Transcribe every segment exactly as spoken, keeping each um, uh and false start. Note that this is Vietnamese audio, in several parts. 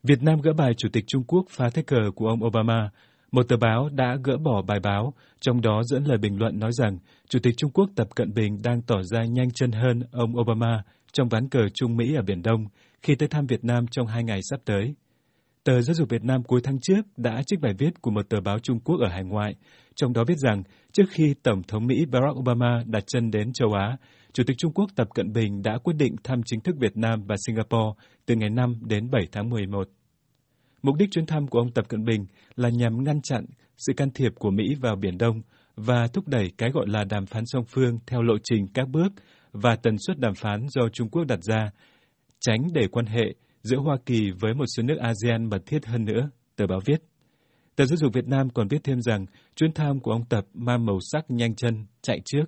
Việt Nam gỡ bài Chủ tịch Trung Quốc phá thế cờ của ông Obama. Một tờ báo đã gỡ bỏ bài báo, trong đó dẫn lời bình luận nói rằng Chủ tịch Trung Quốc Tập Cận Bình đang tỏ ra nhanh chân hơn ông Obama trong ván cờ Trung Mỹ ở Biển Đông khi tới thăm Việt Nam trong hai ngày sắp tới. Tờ Giáo dục Việt Nam cuối tháng trước đã trích bài viết của một tờ báo Trung Quốc ở hải ngoại, trong đó viết rằng trước khi Tổng thống Mỹ Barack Obama đặt chân đến châu Á, Chủ tịch Trung Quốc Tập Cận Bình đã quyết định thăm chính thức Việt Nam và Singapore từ ngày năm đến bảy tháng mười một. Mục đích chuyến thăm của ông Tập Cận Bình là nhằm ngăn chặn sự can thiệp của Mỹ vào Biển Đông và thúc đẩy cái gọi là đàm phán song phương theo lộ trình các bước và tần suất đàm phán do Trung Quốc đặt ra, tránh để quan hệ giữa Hoa Kỳ với một số nước a sê an mật thiết hơn nữa, tờ báo viết. Tờ Giáo dục Việt Nam còn viết thêm rằng chuyến thăm của ông Tập mang màu sắc nhanh chân, chạy trước.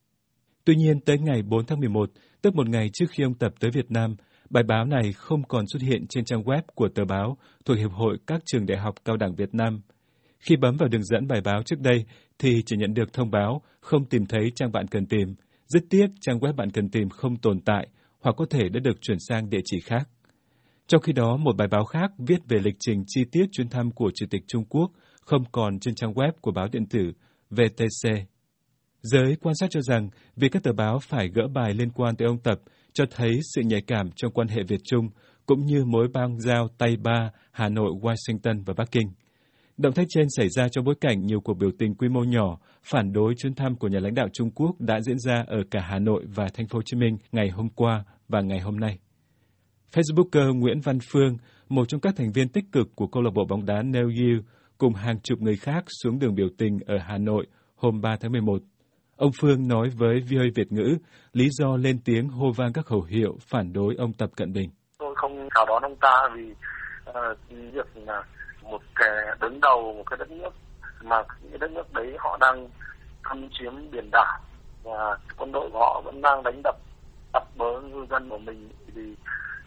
Tuy nhiên, tới ngày bốn tháng mười một, tức một ngày trước khi ông Tập tới Việt Nam, bài báo này không còn xuất hiện trên trang web của tờ báo thuộc Hiệp hội các trường đại học cao đẳng Việt Nam. Khi bấm vào đường dẫn bài báo trước đây thì chỉ nhận được thông báo không tìm thấy trang bạn cần tìm. Rất tiếc trang web bạn cần tìm không tồn tại hoặc có thể đã được chuyển sang địa chỉ khác. Trong khi đó, một bài báo khác viết về lịch trình chi tiết chuyến thăm của Chủ tịch Trung Quốc không còn trên trang web của báo điện tử vê tê xê. Giới quan sát cho rằng việc các tờ báo phải gỡ bài liên quan tới ông Tập cho thấy sự nhạy cảm trong quan hệ Việt-Trung, cũng như mối bang giao tay ba Hà Nội, Washington và Bắc Kinh. Động thái trên xảy ra trong bối cảnh nhiều cuộc biểu tình quy mô nhỏ phản đối chuyến thăm của nhà lãnh đạo Trung Quốc đã diễn ra ở cả Hà Nội và Thành phố Hồ Chí Minh ngày hôm qua và ngày hôm nay. Facebooker Nguyễn Văn Phương, một trong các thành viên tích cực của câu lạc bộ bóng đá Nêu You, cùng hàng chục người khác xuống đường biểu tình ở Hà Nội hôm ba tháng mười một. Ông Phương nói với vê o a Việt ngữ lý do lên tiếng hô vang các khẩu hiệu phản đối ông Tập Cận Bình. Tôi không chào đón ông ta vì uh, việc là một kẻ đứng đầu một cái đất nước mà cái đất nước đấy họ đang thâm chiếm biển đảo và quân đội của họ vẫn đang đánh đập tập bớ ngư dân của mình vì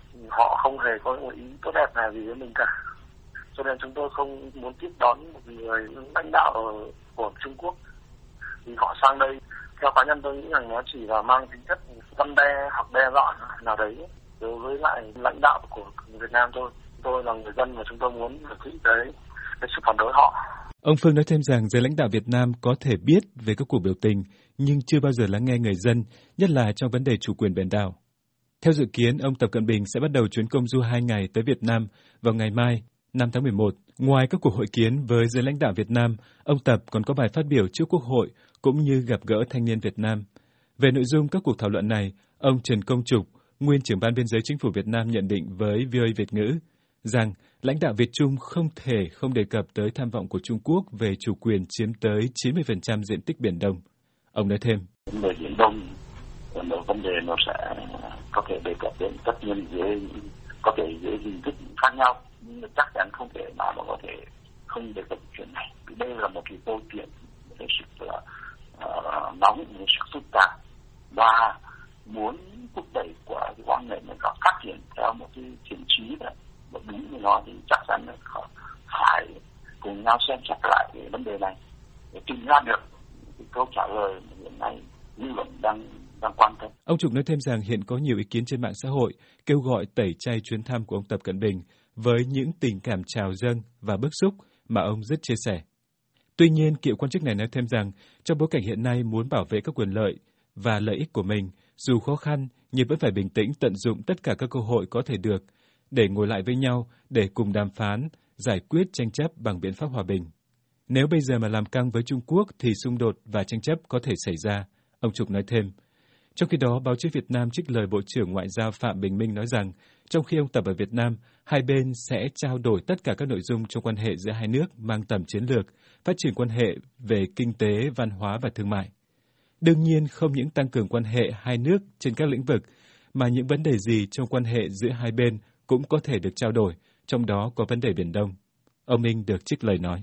họ không hề có một ý tốt đẹp nào gì với mình cả. Cho nên chúng tôi không muốn tiếp đón một người lãnh đạo của Trung Quốc. Vì họ sang đây, theo cá nhân tôi nghĩ rằng nó chỉ là mang tính chất răn đe hoặc đe dọa nào đấy đối với lại lãnh đạo của Việt Nam thôi. Tôi là người dân và chúng tôi muốn được nghĩ tới cái sự phản đối họ. Ông Phương nói thêm rằng giới lãnh đạo Việt Nam có thể biết về các cuộc biểu tình nhưng chưa bao giờ lắng nghe người dân, nhất là trong vấn đề chủ quyền biển đảo. Theo dự kiến, ông Tập Cận Bình sẽ bắt đầu chuyến công du hai ngày tới Việt Nam vào ngày mai, năm tháng mười một. Ngoài các cuộc hội kiến với giới lãnh đạo Việt Nam, ông Tập còn có bài phát biểu trước Quốc hội cũng như gặp gỡ thanh niên Việt Nam. Về nội dung các cuộc thảo luận này, ông Trần Công Trục, nguyên trưởng ban biên giới Chính phủ Việt Nam nhận định với vê o a Việt ngữ rằng lãnh đạo Việt Trung không thể không đề cập tới tham vọng của Trung Quốc về chủ quyền chiếm tới chín mươi phần trăm diện tích Biển Đông. Ông nói thêm. Vấn đề Biển Đông là một vấn đề nó sẽ có thể đề cập đến tất nhiên dưới có thể dưới hình thức khác nhau, nhưng chắc chắn không thể nào mà có thể không đề cập chuyện này. Đây là một cái câu chuyện hết sức là uh, nóng, hết sức phức tạp và muốn thúc đẩy của cái quan hệ nó phát triển theo một cái thiện chí đấy. Và đúng như nó thì chắc chắn là phải cùng nhau xem xét lại cái vấn đề này để tìm ra được cái câu trả lời mà hiện nay dư luận đang đang quan tâm. Ông Trục nói thêm rằng hiện có nhiều ý kiến trên mạng xã hội kêu gọi tẩy chay chuyến thăm của ông Tập Cận Bình với những tình cảm trào dâng và bức xúc mà ông rất chia sẻ. Tuy nhiên, cựu quan chức này nói thêm rằng trong bối cảnh hiện nay muốn bảo vệ các quyền lợi và lợi ích của mình, dù khó khăn nhưng vẫn phải bình tĩnh tận dụng tất cả các cơ hội có thể được để ngồi lại với nhau để cùng đàm phán, giải quyết tranh chấp bằng biện pháp hòa bình. Nếu bây giờ mà làm căng với Trung Quốc thì xung đột và tranh chấp có thể xảy ra, ông Trục nói thêm. Trong khi đó, báo chí Việt Nam trích lời Bộ trưởng Ngoại giao Phạm Bình Minh nói rằng, trong khi ông Tập ở Việt Nam, hai bên sẽ trao đổi tất cả các nội dung trong quan hệ giữa hai nước mang tầm chiến lược, phát triển quan hệ về kinh tế, văn hóa và thương mại. Đương nhiên, không những tăng cường quan hệ hai nước trên các lĩnh vực, mà những vấn đề gì trong quan hệ giữa hai bên cũng có thể được trao đổi, trong đó có vấn đề Biển Đông. Ông Minh được trích lời nói.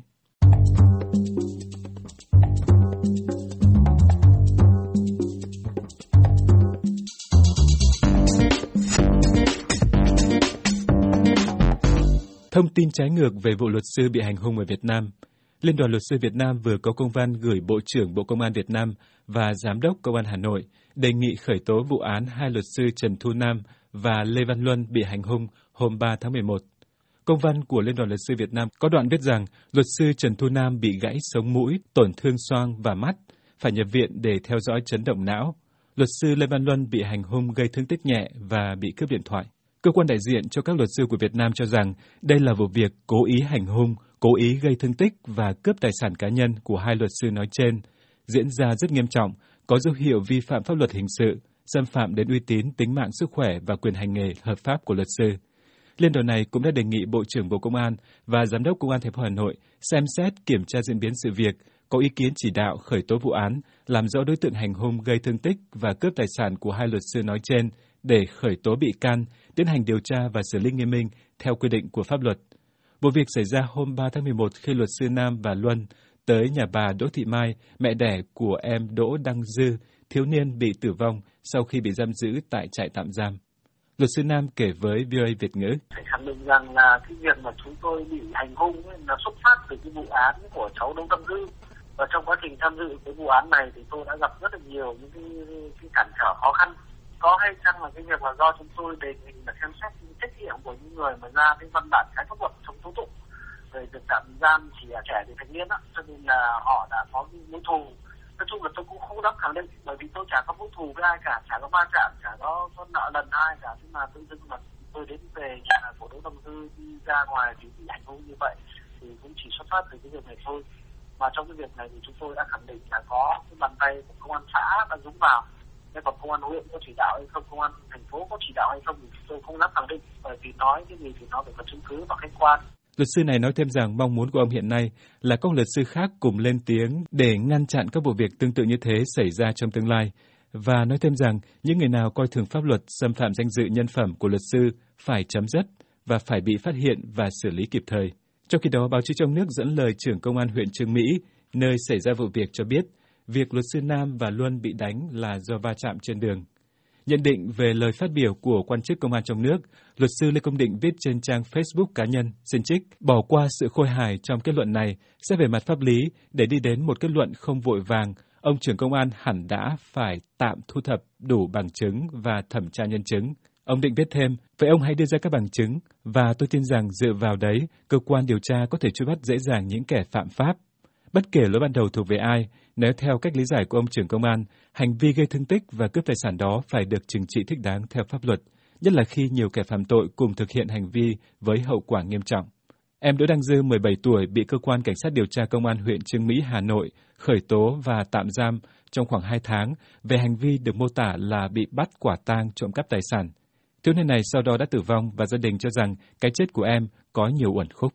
Thông tin trái ngược về vụ luật sư bị hành hung ở Việt Nam. Liên đoàn Luật sư Việt Nam vừa có công văn gửi Bộ trưởng Bộ Công an Việt Nam và Giám đốc Công an Hà Nội đề nghị khởi tố vụ án hai luật sư Trần Thu Nam và Lê Văn Luân bị hành hung hôm ba tháng mười một. Công văn của Liên đoàn Luật sư Việt Nam có đoạn viết rằng luật sư Trần Thu Nam bị gãy sống mũi, tổn thương xoang và mắt, phải nhập viện để theo dõi chấn động não. Luật sư Lê Văn Luân bị hành hung gây thương tích nhẹ và bị cướp điện thoại. Cơ quan đại diện cho các luật sư của Việt Nam cho rằng đây là vụ việc cố ý hành hung, cố ý gây thương tích và cướp tài sản cá nhân của hai luật sư nói trên, diễn ra rất nghiêm trọng, có dấu hiệu vi phạm pháp luật hình sự, xâm phạm đến uy tín, tính mạng, sức khỏe và quyền hành nghề hợp pháp của luật sư. Liên đoàn này cũng đã đề nghị Bộ trưởng Bộ Công an và Giám đốc Công an thành phố Hà Nội xem xét kiểm tra diễn biến sự việc, có ý kiến chỉ đạo khởi tố vụ án, làm rõ đối tượng hành hung gây thương tích và cướp tài sản của hai luật sư nói trên để khởi tố bị can, tiến hành điều tra và xử lý nghiêm minh theo quy định của pháp luật. Vụ việc xảy ra hôm ba tháng mười một khi luật sư Nam và Luân tới nhà bà Đỗ Thị Mai, mẹ đẻ của em Đỗ Đăng Dư, thiếu niên bị tử vong sau khi bị giam giữ tại trại tạm giam. Luật sư Nam kể với vê o a Việt ngữ. Phải khẳng định rằng là cái việc mà chúng tôi bị hành hung ấy là xuất phát từ cái vụ án của cháu Đỗ Đăng Dư. Và trong quá trình tham dự cái vụ án này thì tôi đã gặp rất là nhiều những cái, cái cản trở khó khăn. Có hay chăng là cái việc là do chúng tôi đề nghị là xem xét những trách nhiệm của những người mà ra cái văn bản trái pháp luật trong tố tụng về việc tạm giam chỉ là trẻ từ thành niên đó, cho nên là họ đã có cái mối thù. Nói chung là tôi cũng không dám khẳng định, bởi vì tôi chả có mối thù với ai cả, chả có va chạm, chả có, có nợ lần ai cả. Nhưng mà tự dưng mà tôi đến về nhà của Đỗ Đăng Dư đi ra ngoài thì bị hành hung như vậy thì cũng chỉ xuất phát từ cái việc này thôi. Mà trong cái việc này thì chúng tôi đã khẳng định là có cái bàn tay của công an xã đã dũng vào. Thế còn công an huyện có chỉ đạo hay không, công an thành phố có chỉ đạo hay không thì chúng tôi không dám khẳng định, bởi vì nói cái gì thì nó phải có chứng cứ và khách quan. Luật sư này nói thêm rằng mong muốn của ông hiện nay là các luật sư khác cùng lên tiếng để ngăn chặn các vụ việc tương tự như thế xảy ra trong tương lai, và nói thêm rằng những người nào coi thường pháp luật xâm phạm danh dự nhân phẩm của luật sư phải chấm dứt và phải bị phát hiện và xử lý kịp thời. Trong khi đó, báo chí trong nước dẫn lời trưởng công an huyện Chương Mỹ, nơi xảy ra vụ việc cho biết, việc luật sư Nam và Luân bị đánh là do va chạm trên đường. Nhận định về lời phát biểu của quan chức công an trong nước, luật sư Lê Công Định viết trên trang Facebook cá nhân, xin trích, bỏ qua sự khôi hài trong kết luận này, sẽ về mặt pháp lý để đi đến một kết luận không vội vàng, ông trưởng công an hẳn đã phải tạm thu thập đủ bằng chứng và thẩm tra nhân chứng. Ông Định viết thêm, vậy ông hãy đưa ra các bằng chứng, và tôi tin rằng dựa vào đấy, cơ quan điều tra có thể truy bắt dễ dàng những kẻ phạm pháp. Bất kể lỗi ban đầu thuộc về ai, nếu theo cách lý giải của ông trưởng công an, hành vi gây thương tích và cướp tài sản đó phải được trừng trị thích đáng theo pháp luật, nhất là khi nhiều kẻ phạm tội cùng thực hiện hành vi với hậu quả nghiêm trọng. Em Đỗ Đăng Dư, mười bảy tuổi, bị cơ quan cảnh sát điều tra công an huyện Chương Mỹ, Hà Nội khởi tố và tạm giam trong khoảng hai tháng về hành vi được mô tả là bị bắt quả tang trộm cắp tài sản. Thiếu niên này sau đó đã tử vong và gia đình cho rằng cái chết của em có nhiều uẩn khúc.